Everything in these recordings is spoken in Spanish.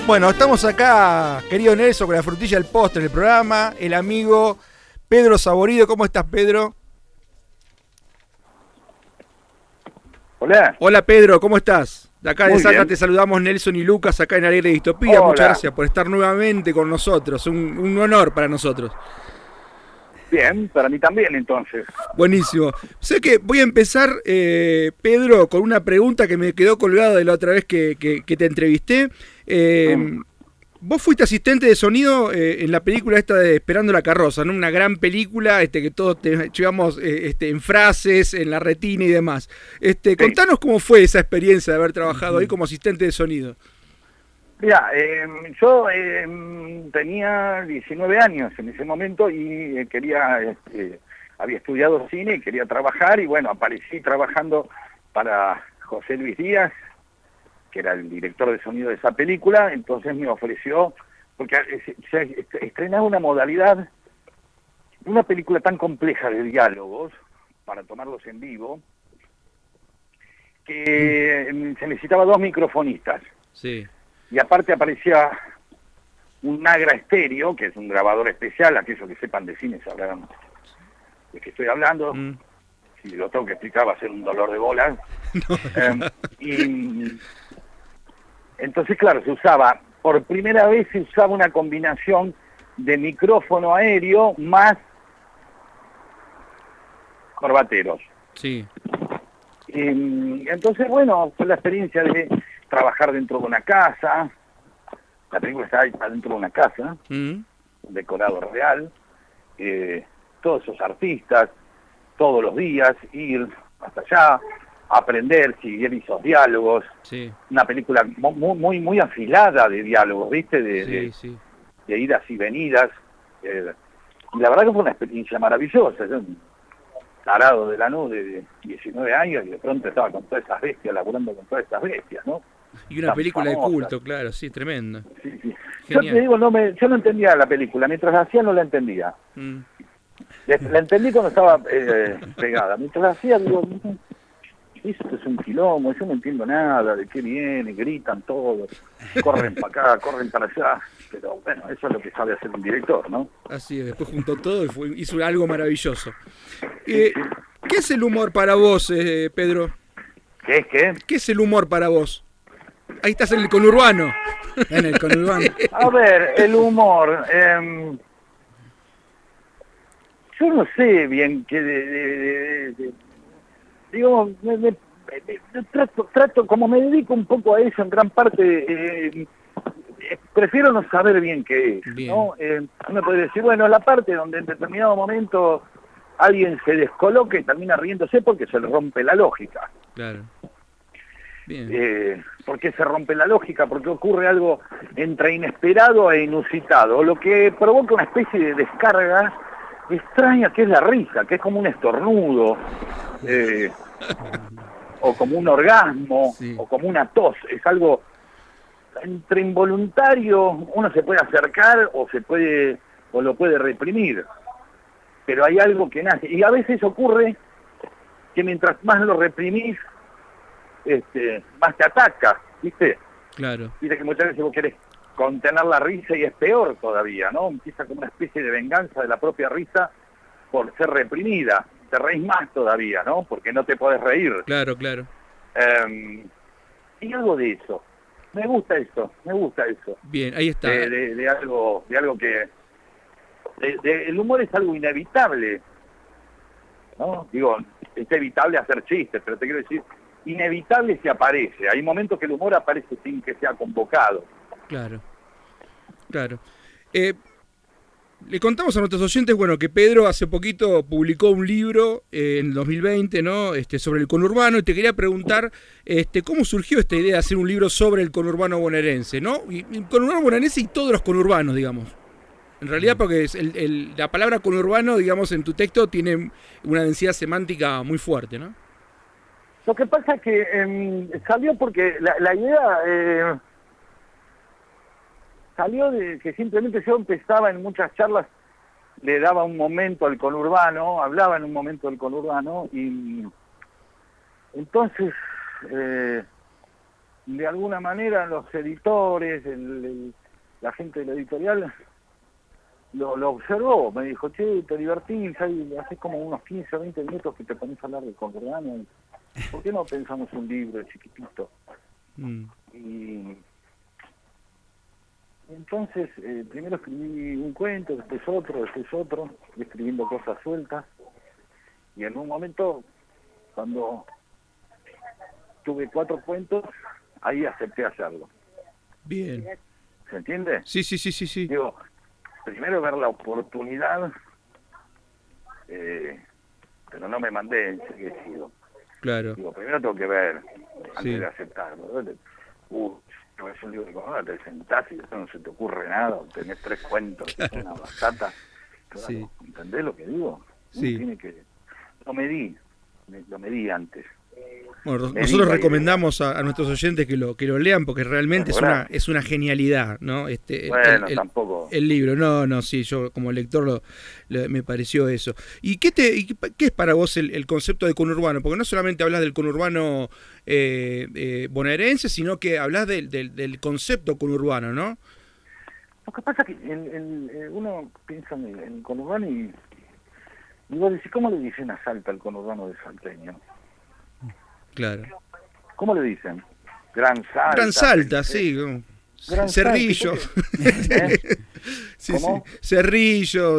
Bueno, estamos acá, querido Nelson, con la frutilla del postre del programa, el amigo Pedro Saborido. ¿Cómo estás, Pedro? Hola. Hola, Pedro, ¿cómo estás? De acá de Muy Salta bien. te saludamos Nelson y Lucas, acá en Alegre Distopía. Muchas Hola. gracias por estar nuevamente con nosotros, un honor para nosotros. Bien, para mí también entonces. Buenísimo. Sé que voy a empezar, Pedro, con una pregunta que me quedó colgada de la otra vez que te entrevisté. Mm. Vos fuiste asistente de sonido en la película esta de Esperando la carroza, ¿no? Una gran película que todos te llevamos en frases, en la retina y demás. Sí. Contanos cómo fue esa experiencia de haber trabajado ahí como asistente de sonido. Mira, yo tenía 19 años en ese momento y había estudiado cine y quería trabajar y bueno, aparecí trabajando para José Luis Díaz, que era el director de sonido de esa película. Entonces me ofreció, porque se estrenaba una modalidad, una película tan compleja de diálogos, para tomarlos en vivo, que se necesitaba 2 microfonistas. Sí. Y aparte aparecía un Nagra estéreo, que es un grabador especial, aquellos que sepan de cine sabrán de qué estoy hablando. Si lo tengo que explicar va a ser un dolor de bolas. Y entonces, claro, por primera vez se usaba una combinación de micrófono aéreo más corbateros. Sí. Y entonces, bueno, fue la experiencia de trabajar dentro de una casa. La película está dentro de una casa, un decorado real, todos esos artistas, todos los días, ir hasta allá, aprender, seguir esos diálogos. Sí. Una película muy afilada de diálogos, ¿viste? Sí. De idas y venidas. Y la verdad que fue una experiencia maravillosa. Yo, un tarado de la nube de 19 años, y de pronto estaba con todas esas bestias, laburando con todas esas bestias, ¿no? Y una Tan película famosas. de culto, claro, sí, tremendo. Sí. Yo Genial. te digo, yo no entendía la película, mientras la hacía no la entendía. La entendí cuando estaba pegada. Mientras la hacía, digo, esto es un quilombo, yo no entiendo nada, de qué viene, gritan todos, corren para acá, corren para allá. Pero bueno, eso es lo que sabe hacer un director, ¿no? Así es, después juntó todo y hizo algo maravilloso. ¿Qué es el humor para vos, Pedro? ¿Qué es qué? ¿Qué es el humor para vos? Ahí estás en el conurbano. En el conurbano. A ver, el humor. Yo no sé bien qué digo, trato, como me dedico un poco a eso en gran parte, prefiero no saber bien qué es, Bien. ¿no? Uno puede decir, bueno, la parte donde en determinado momento alguien se descoloca y termina riéndose porque se le rompe la lógica. Claro. Bien. ¿Por qué se rompe la lógica? Porque ocurre algo entre inesperado e inusitado, lo que provoca una especie de descarga extraña, que es la risa, que es como un estornudo, o como un orgasmo, Sí. o como una tos. Es algo entre involuntario, uno se puede acercar o lo puede reprimir, pero hay algo que nace, y a veces ocurre que mientras más lo reprimís, más te ataca, ¿viste? Claro. Viste que muchas veces vos querés contener la risa y es peor todavía, ¿no? Empieza como una especie de venganza de la propia risa por ser reprimida. Te reís más todavía, ¿no? Porque no te podés reír. Claro. Y algo de eso. Me gusta eso. Bien, ahí está. De algo que... el humor es algo inevitable, ¿no? Digo, es evitable hacer chistes, pero te quiero decir, inevitable se aparece. Hay momentos que el humor aparece sin que sea convocado. Claro. Le contamos a nuestros oyentes, bueno, que Pedro hace poquito publicó un libro en el 2020, ¿no? Sobre el conurbano, y te quería preguntar cómo surgió esta idea de hacer un libro sobre el conurbano bonaerense, ¿no? Y el conurbano bonaerense y todos los conurbanos, digamos. En realidad, porque la palabra conurbano, digamos, en tu texto tiene una densidad semántica muy fuerte, ¿no? Lo que pasa es que salió porque la idea salió de que simplemente yo empezaba en muchas charlas, le daba un momento al conurbano, hablaba en un momento del conurbano, y entonces de alguna manera los editores, la gente de la editorial lo observó, me dijo, che, te divertís, haces como unos 15 o 20 minutos que te pones a hablar de Conurbano, ¿por qué no pensamos un libro chiquitito? Y entonces, primero escribí un cuento, después otro, escribiendo cosas sueltas, y en un momento, cuando tuve 4 cuentos, ahí acepté hacerlo. Bien. ¿Se entiende? Sí. Digo, primero ver la oportunidad, pero no me mandé enseguecido. Claro. Digo, primero tengo que ver, antes Sí. de aceptarlo. Es un libro de Conurbano, te sentás y eso no se te ocurre nada, tenés 3 cuentos, claro. Una batata. Claro, Sí. ¿Entendés lo que digo? Sí. Tiene que... Lo medí antes. Bueno, nosotros recomendamos a nuestros oyentes que lo lean porque realmente es una genialidad, ¿no? Bueno, tampoco. El libro, no, sí, yo como lector me pareció eso. ¿Y qué es para vos el concepto de conurbano? Porque no solamente hablas del conurbano bonaerense, sino que hablas del concepto conurbano, ¿no? Lo que pasa es que uno piensa en el conurbano y vos decís, ¿cómo le dicen a Salta el conurbano de salteño? Claro. ¿Cómo le dicen? Gran Salta. Gran Salta, sí. Gran Cerrillo. Sí, ¿Cómo? Sí. Cerrillo,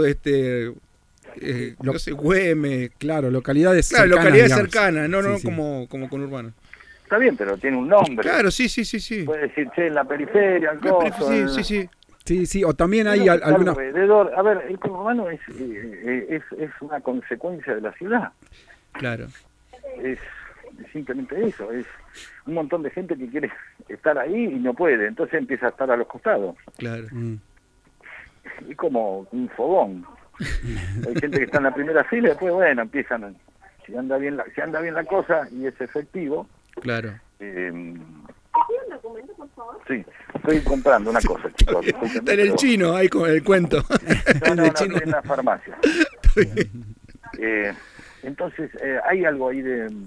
no sé, Güemes. Claro, localidades cercanas. Claro, localidades cercanas, no sí. como conurbano. Está bien, pero tiene un nombre. Claro, sí. Puede decir, che, en la periferia, el coso. Sí, o también hay alguna... Alrededor. A ver, el conurbano es una consecuencia de la ciudad. Claro. Es simplemente eso, es un montón de gente que quiere estar ahí y no puede, entonces empieza a estar a los costados. Claro. Es como un fogón. Hay gente que está en la primera fila y después, bueno, empiezan, si anda bien la cosa y es efectivo. Claro. ¿Un documento, por favor? Sí, estoy comprando una cosa, chicos. Está en el chino, ahí con el cuento. No, estoy en la farmacia. Entonces, hay algo ahí de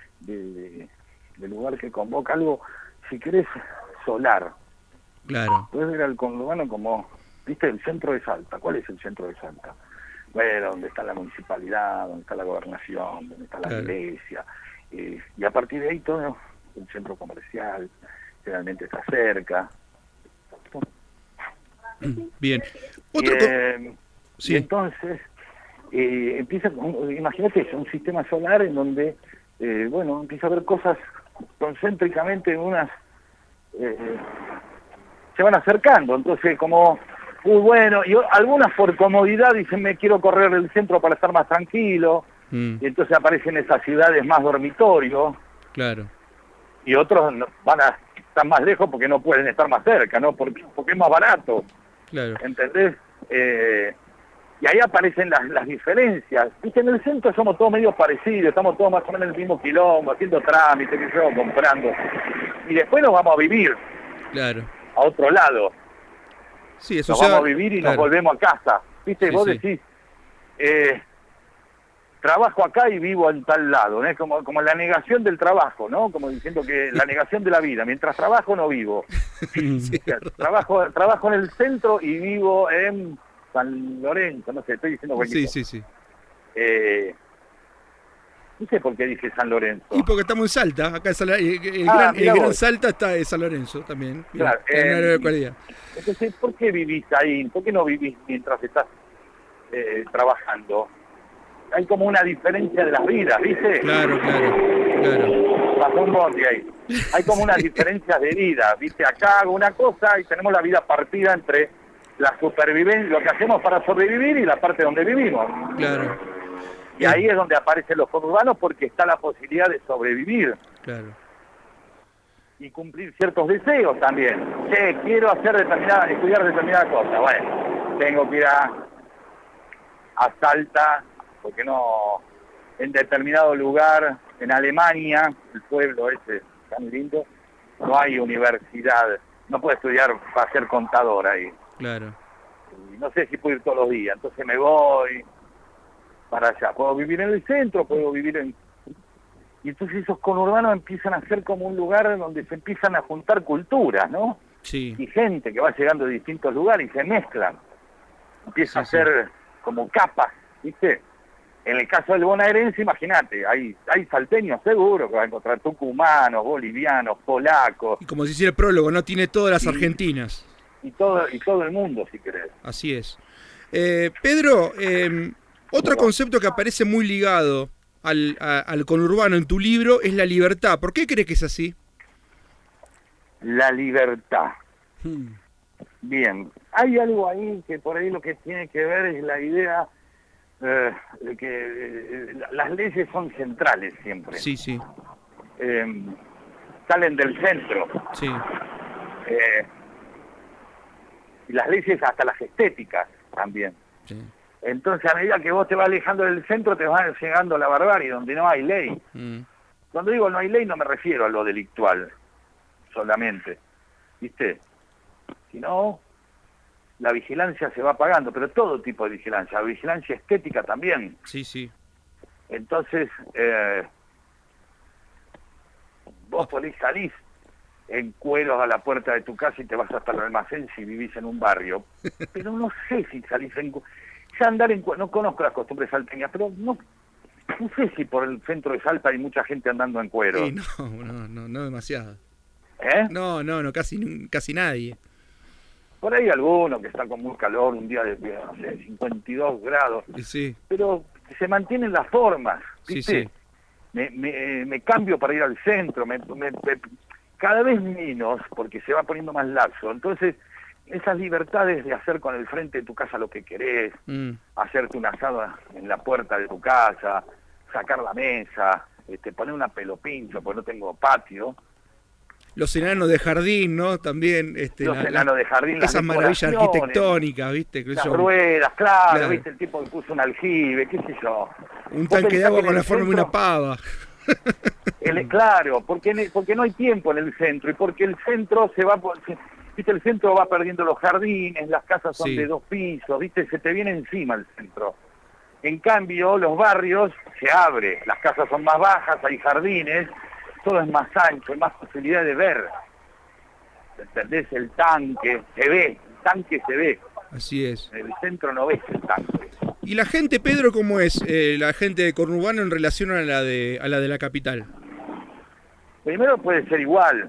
lugar que convoca, algo, si querés, solar. Claro. Puedes ver al conurbano como, viste, el centro de Salta. ¿Cuál es el centro de Salta? Bueno, donde está la municipalidad, donde está la gobernación, donde está la iglesia. Y a partir de ahí todo el centro comercial, generalmente está cerca. Bien. Y entonces, empieza, imagínate eso, un sistema solar en donde empieza a haber cosas concéntricamente, se van acercando, entonces como, y algunas por comodidad dicen, me quiero correr del centro para estar más tranquilo, y entonces aparecen esas ciudades más dormitorio, claro, y otros van a estar más lejos porque no pueden estar más cerca, ¿no? Porque es más barato, claro. ¿Entendés? Y ahí aparecen las diferencias. Viste, en el centro somos todos medio parecidos, estamos todos más o menos en el mismo quilombo, haciendo trámites, comprando. Y después nos vamos a vivir. Claro. A otro lado. Sí, eso nos vamos a vivir y nos volvemos a casa. Viste, vos decís, trabajo acá y vivo en tal lado, ¿no? Es como la negación del trabajo, ¿no? Como diciendo que la negación de la vida. Mientras trabajo no vivo. Sí, o sea, trabajo en el centro y vivo en San Lorenzo, no sé, estoy diciendo cualquier cosa. Sí. No sé por qué dije San Lorenzo. Y porque estamos en Salta, acá el gran Salta está en San Lorenzo también. Claro. Entonces, ¿por qué vivís ahí? ¿Por qué no vivís mientras estás trabajando? Hay como una diferencia de las vidas, ¿viste? Claro. Pasó un bondi ahí. Hay como unas diferencias de vida, ¿viste? Acá hago una cosa y tenemos la vida partida entre la supervivencia, lo que hacemos para sobrevivir y la parte donde vivimos. Claro. Y ahí es donde aparecen los conurbanos porque está la posibilidad de sobrevivir. Claro. Y cumplir ciertos deseos también. Che, quiero estudiar determinada cosa. Bueno, tengo que ir a Salta, porque no, en determinado lugar, en Alemania, el pueblo ese tan lindo, no hay universidad. No puedo estudiar para ser contador ahí. Claro. Y no sé si puedo ir todos los días, entonces me voy para allá. Puedo vivir en el centro, puedo vivir Y entonces esos conurbanos empiezan a ser como un lugar donde se empiezan a juntar culturas, ¿no? Sí. Y gente que va llegando de distintos lugares y se mezclan. Empieza a ser como capas, ¿viste? En el caso del bonaerense, imagínate, hay salteños seguro que va a encontrar tucumanos, bolivianos, polacos. Y como decía el prólogo, ¿no? Tiene todas las Argentinas. Y todo el mundo, si querés. Así es. Pedro, otro concepto que aparece muy ligado al conurbano en tu libro es la libertad. ¿Por qué crees que es así? La libertad. Bien, hay algo ahí que por ahí lo que tiene que ver es la idea de que las leyes son centrales siempre. Sí, sí. Salen del centro. Sí. Y las leyes, hasta las estéticas también. Sí. Entonces, a medida que vos te vas alejando del centro, te vas llegando a la barbarie, donde no hay ley. Cuando digo no hay ley, no me refiero a lo delictual solamente, ¿viste? Sino la vigilancia se va apagando, pero todo tipo de vigilancia, la vigilancia estética también. Sí, sí. Entonces, vos podés salir en cueros a la puerta de tu casa y te vas hasta el almacén si vivís en un barrio, pero no sé si salís en... Ya andar en no conozco las costumbres salteñas, pero no sé si por el centro de Salta hay mucha gente andando en cuero. Sí, no demasiado. ¿Eh? No, casi nadie. Por ahí alguno que está con muy calor, un día de no sé, 52 grados, Sí. pero se mantienen las formas, ¿viste? Sí, sí. Me cambio para ir al centro, cada vez menos, porque se va poniendo más laxo. Entonces, esas libertades de hacer con el frente de tu casa lo que querés, hacerte un asado en la puerta de tu casa, sacar la mesa, poner una pelopincho, porque no tengo patio. Los enanos de jardín, ¿no? También. Los enanos de jardín, las esas maravillas arquitectónicas, ¿viste? Las ruedas, claro, ¿viste? El tipo que puso un aljibe, qué sé yo. Un tanque de agua con la forma de una pava. Claro, porque no hay tiempo en el centro, y porque el centro ¿viste? El centro va perdiendo los jardines, las casas son de 2 pisos, ¿viste? Se te viene encima el centro. En cambio, los barrios se abre, las casas son más bajas, hay jardines, todo es más ancho, hay más posibilidad de ver. ¿Entendés? El tanque se ve, el tanque se ve. Así es. En el centro no ves el tanque. ¿Y la gente, Pedro, cómo es la gente de conurbano en relación a la de la capital? Primero puede ser igual.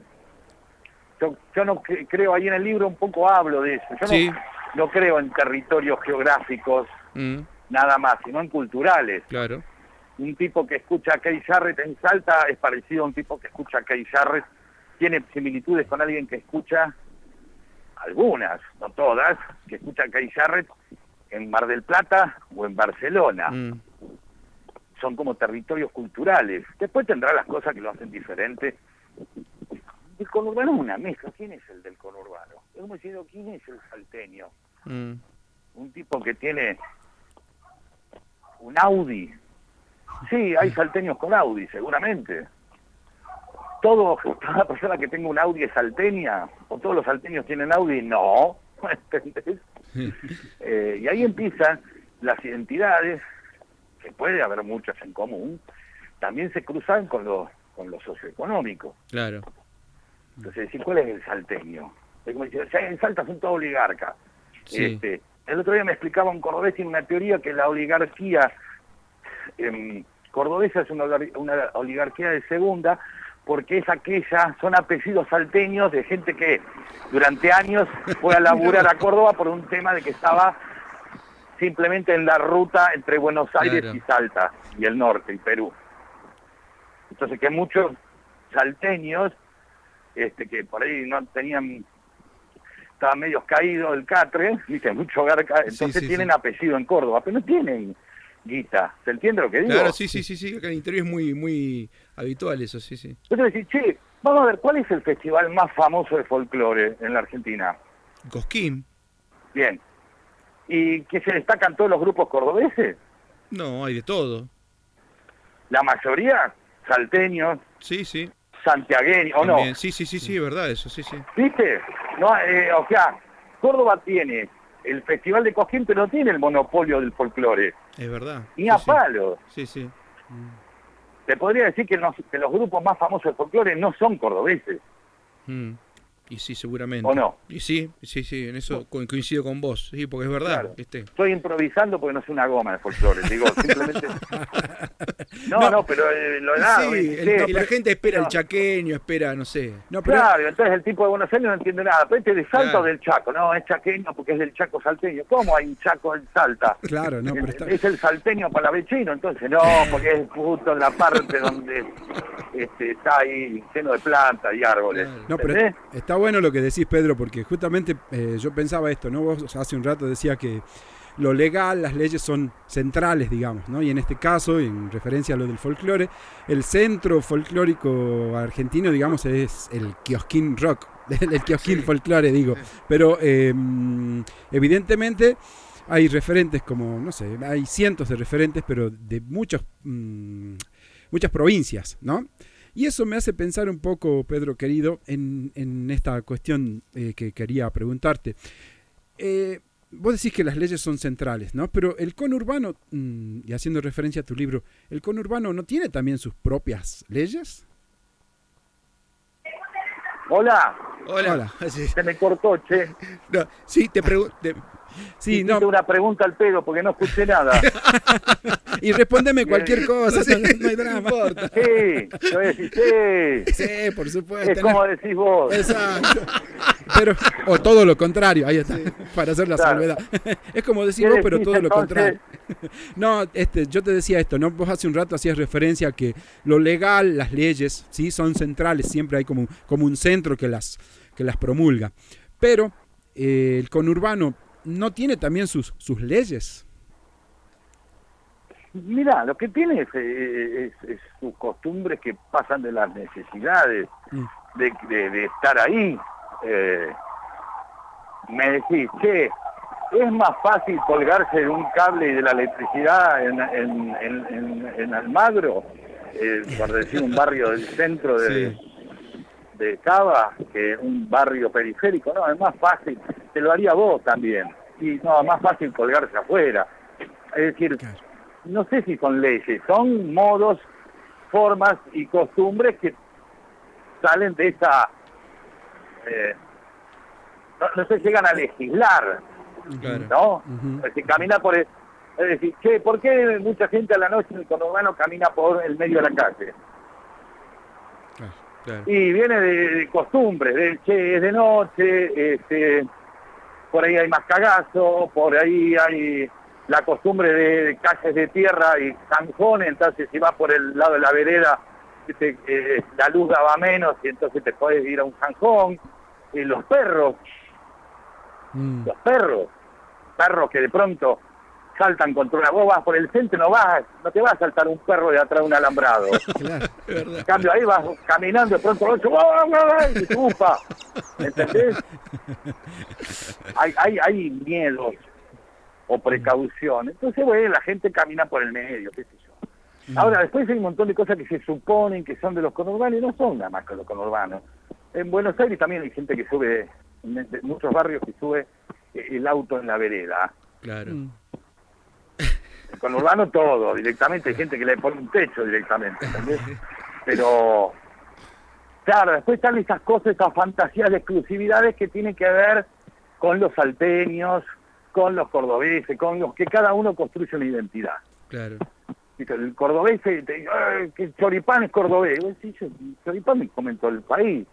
Yo no creo, ahí en el libro un poco hablo de eso. Yo no creo en territorios geográficos nada más, sino en culturales. Claro. Un tipo que escucha a Keith Jarrett en Salta es parecido a un tipo que escucha a Keith Jarrett. Tiene similitudes con alguien que escucha, algunas, no todas, que escucha a Keith Jarrett en Mar del Plata o en Barcelona. Son como territorios culturales. Después tendrá las cosas que lo hacen diferente. El conurbano es una mezcla. ¿Quién es el del conurbano? Es como diciendo, ¿quién es el salteño? Un tipo que tiene un Audi. Sí, hay salteños con Audi, seguramente. ¿Toda persona que tenga un Audi es salteña? ¿O todos los salteños tienen Audi? No. ¿Entendés? Y ahí empiezan las identidades, que puede haber muchas en común, también se cruzan con lo socioeconómico. Claro. Entonces, decir, ¿cuál es el salteño? Es como decir, en Salta son todos oligarcas. Sí. El otro día me explicaba un cordobés, tiene una teoría que la oligarquía cordobesa es una oligarquía de segunda, porque es son apellidos salteños de gente que durante años fue a laburar a Córdoba por un tema de que estaba simplemente en la ruta entre Buenos Aires y Salta, y el norte, y Perú. Entonces que muchos salteños, que por ahí no tenían, estaban medios caídos del catre, ¿viste? Mucho garca, entonces tienen apellido en Córdoba, pero no tienen guita. ¿Se entiende lo que digo? Claro, sí. Acá en el interior es muy habitual eso, sí. Entonces decís, che, vamos a ver, ¿cuál es el festival más famoso de folclore en la Argentina? Cosquín. Bien. ¿Y que se destacan todos los grupos cordobeses? No, hay de todo. La mayoría, salteños. Sí. Santiagueños, ¿o también. no? Sí, es verdad eso, sí. ¿Viste? No, o sea, Córdoba tiene el Festival de Cosquín, pero no tiene el monopolio del folclore. Es verdad. Ni a palo. Sí. te podría decir que los grupos más famosos de folclore no son cordobeses. Y sí, seguramente. ¿O no? Y sí, en eso coincido con vos, sí, porque es verdad. Claro. Estoy improvisando porque no soy una goma de folclore, digo, simplemente... No, pero lo da... Sí, la gente espera el chaqueño, espera, no sé. No, pero... Claro, entonces el tipo de Buenos Aires no entiende nada, pero este es de Salta claro. o del Chaco, no, es chaqueño porque es del Chaco salteño. ¿Cómo hay un Chaco en Salta? Claro, no, pero está... Es el salteño palavecino, entonces no, porque es justo en la parte donde está ahí lleno de plantas y árboles. No, pero está bueno lo que decís, Pedro, porque justamente yo pensaba esto, ¿no? Vos hace un rato decías que lo legal, las leyes son centrales, digamos, ¿no? Y en este caso, en referencia a lo del folclore, el centro folclórico argentino, digamos, es el Kiosquín Rock, el Kiosquín Folclore, digo. Pero evidentemente hay referentes como, no sé, hay cientos de referentes, pero de muchas provincias, ¿no? Y eso me hace pensar un poco, Pedro querido, en esta cuestión que quería preguntarte. Vos decís que las leyes son centrales, ¿no? Pero el conurbano, y haciendo referencia a tu libro, ¿el conurbano no tiene también sus propias leyes? Hola. Sí. Se me cortó, che. No, sí, te pregunto... Sí, no. Una pregunta al pedo porque no escuché nada. Y respóndeme cualquier cosa, no hay drama. No importa. Sí, yo voy a decir sí. Sí, por supuesto. Es como decís vos. Exacto. Pero, o todo lo contrario, ahí está, para hacer la salvedad. Es como decís vos, pero todo lo contrario. No, yo te decía esto, ¿no? Vos hace un rato hacías referencia a que lo legal, las leyes, sí, son centrales, siempre hay como un centro que las promulga. Pero el conurbano no tiene también sus leyes. Mira, lo que tiene es sus costumbres que pasan de las necesidades de estar ahí. Me decís, che, es más fácil colgarse de un cable de la electricidad en Almagro, por decir un barrio del centro de Cava, que un barrio periférico. No, es más fácil, te lo haría vos también. Y no, es más fácil colgarse afuera. Es decir, no sé si son leyes, son modos, formas y costumbres que salen de esa... no se llegan a legislar, ¿no? Si camina por el... Es decir, che, ¿por qué mucha gente a la noche en el conurbano camina por el medio de la calle? Claro. Y viene de costumbre, che, es de noche, por ahí hay más cagazo, por ahí hay la costumbre de calles de tierra y zanjones, entonces si vas por el lado de la vereda, la luz daba menos y entonces te podés ir a un zanjón. Los perros, perros que de pronto saltan contra una... Vos vas por el centro, no te va a saltar un perro de atrás de un alambrado. Claro, es verdad. En cambio ahí vas caminando, de pronto y te upa. ¿Entendés? Hay miedos o precaución. Entonces, bueno, la gente camina por el medio, qué sé yo. Ahora, después hay un montón de cosas que se suponen que son de los conurbanos y no son nada más que los conurbanos. En Buenos Aires también hay gente que sube, en muchos barrios que sube el auto en la vereda. Claro. El conurbano todo, directamente, hay gente que le pone un techo directamente, ¿entendés? Pero, claro, después están esas cosas, esas fantasías de exclusividades que tienen que ver con los salteños, con los cordobeses, con los que cada uno construye una identidad. Claro. El cordobés te dice, que el choripán es cordobés. Sí, el choripán me comentó el país.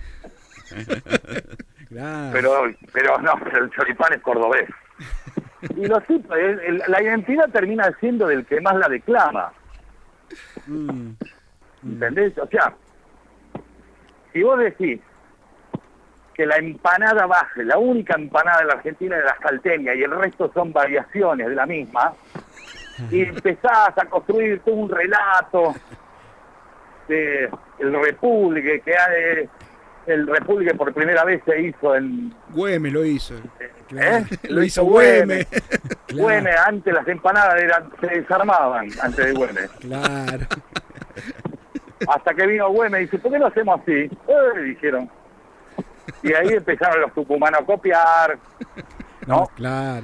Claro. Pero el choripán es cordobés. Y los tipos, la identidad termina siendo del que más la declama. ¿Entendés? O sea, si vos decís que la empanada base, la única empanada de la Argentina es la salteña y el resto son variaciones de la misma, y empezás a construir todo un relato de el República, el República por primera vez se hizo en... Güemes lo hizo. Lo hizo Güemes. Güemes, antes las empanadas se desarmaban antes de Güemes. Claro. Hasta que vino Güemes y dice, ¿por qué no hacemos así? Dijeron. Y ahí empezaron los tucumanos a copiar, ¿no? Claro.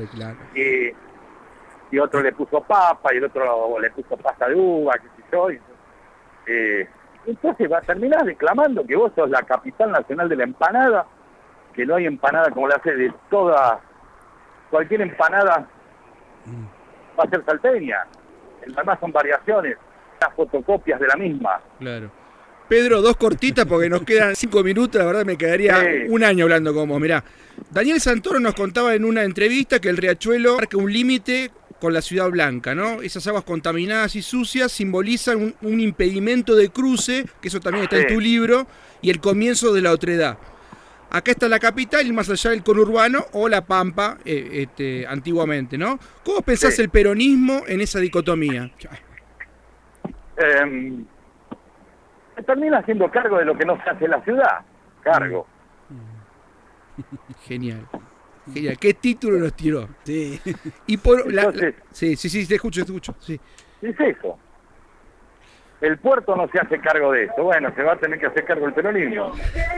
Y otro le puso papa y el otro le puso pasta de uva, qué sé yo. Entonces va a terminar declamando que vos sos la capital nacional de la empanada, que no hay empanada como la hace de toda, cualquier empanada va a ser salteña. Las demás son variaciones, las fotocopias de la misma. Claro. Pedro, dos cortitas porque nos quedan 5 minutos, la verdad me quedaría un año hablando con vos. Mirá, Daniel Santoro nos contaba en una entrevista que el riachuelo marca un límite con la Ciudad Blanca, ¿no? Esas aguas contaminadas y sucias simbolizan un impedimento de cruce, que eso también está en tu libro, y el comienzo de la otredad. Acá está la capital y más allá del conurbano o la Pampa, antiguamente, ¿no? ¿Cómo pensás el peronismo en esa dicotomía? Se termina haciendo cargo de lo que no se hace en la ciudad. Cargo. Genial. Genial. ¿Qué título nos tiró? Sí. Y por entonces, sí, te escucho. Sí. Es eso. El puerto no se hace cargo de eso. Bueno, se va a tener que hacer cargo el peronismo.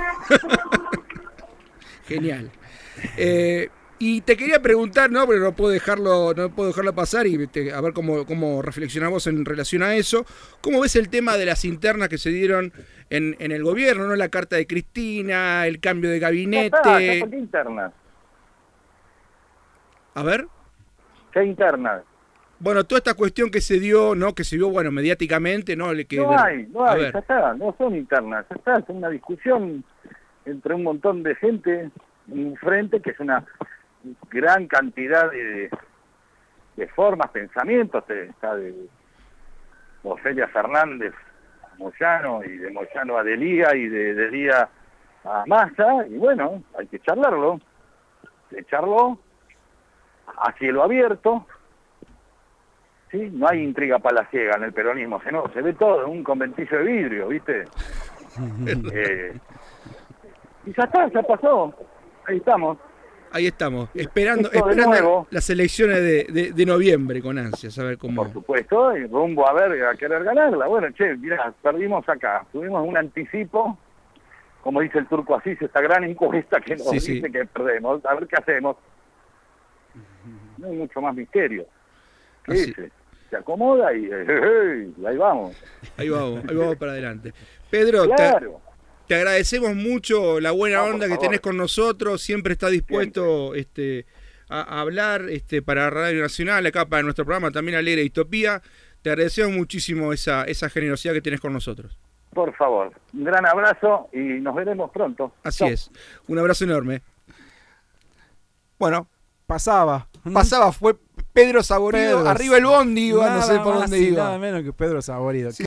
Genial. Y te quería preguntar, ¿no? Pero no puedo dejarlo pasar y a ver cómo reflexionamos en relación a eso. ¿Cómo ves el tema de las internas que se dieron en el gobierno, ¿no? La carta de Cristina, el cambio de gabinete. ¿Qué internas? A ver. ¿Qué internas? Bueno, toda esta cuestión que se dio, ¿no? Que se vio, bueno, mediáticamente, ¿no? No hay, ya está, no son internas, ya está, es una discusión entre un montón de gente en un frente que es una gran cantidad de formas, pensamientos, está de Ofelia Fernández a Moyano, y de Moyano a Delía, y de Delía a Massa, y bueno, hay que charlarlo, a cielo abierto, ¿sí? No hay intriga palaciega en el peronismo, se ve todo en un conventillo de vidrio, ¿viste? Y ya está, ya pasó, ahí estamos. Ahí estamos, esperando las elecciones de noviembre con ansias, a ver cómo... Por supuesto, y rumbo a querer ganarla. Bueno, mirá, perdimos acá, tuvimos un anticipo, como dice el Turco Asís, esta gran encuesta que nos dice que perdemos, a ver qué hacemos. No hay mucho más misterio. ¿Qué dice? Se acomoda y ahí vamos. Ahí vamos para adelante. Pedro, claro. Te agradecemos mucho la buena onda que tenés con nosotros, siempre estás dispuesto a hablar para Radio Nacional, acá para nuestro programa también Alegre Distopía. Te agradecemos muchísimo esa generosidad que tenés con nosotros. Por favor, un gran abrazo y nos veremos pronto. Así es, un abrazo enorme. Bueno, pasaba, fue Pedro Saborido, arriba el bondi, no sé por dónde iba. Nada menos que Pedro Saborido. Sí.